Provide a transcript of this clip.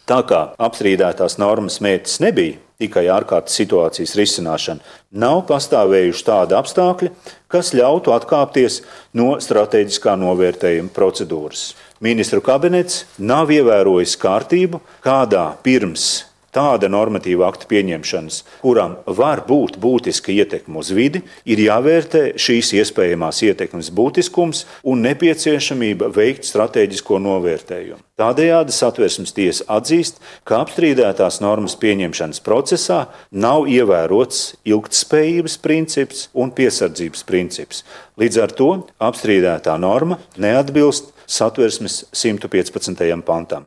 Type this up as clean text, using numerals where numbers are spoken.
Tā kā apstrīdētās normas mērķis nebija tikai ārkārtas situācijas risināšana, nav pastāvējuši tādi apstākļi, kas ļautu atkāpties no strateģiskā novērtējuma procedūras. Ministru kabinets nav ievērojis kārtību, kādā pirms tāda normatīva akta pieņemšanas, kuram var būt būtiska ietekme uz vidi, ir jāvērtē šīs iespējamās ietekmes būtiskums un nepieciešamība veikt strateģisko novērtējumu. Tādējādi Satversmes tiesa atzīst, ka apstrīdētās normas pieņemšanas procesā nav ievērots ilgtspējības princips un piesardzības princips. Līdz ar to apstrīdētā norma neatbilst Satversmes 115. pantam.